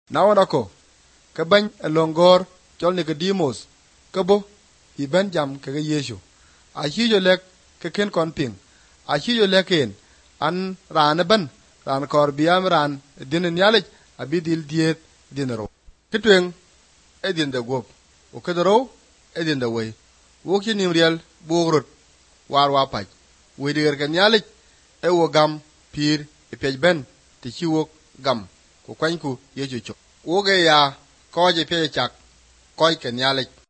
Nawanako ka bany alongor chol Nicodemus ka bo i ben jam ka Yesu a hiyo lek ka ken kon ping a hiyo leken an ran ban ran kor biam ran din nyalej abidil diet dinero kitwen edin da gop o kadaro edin da way woki nim real bogrot war wa paj we der kan nyalej e wo gam pir e pej ben ti chiwok gam ko kwanku Yesu cho woge ya koje pej chak koy ken nyalej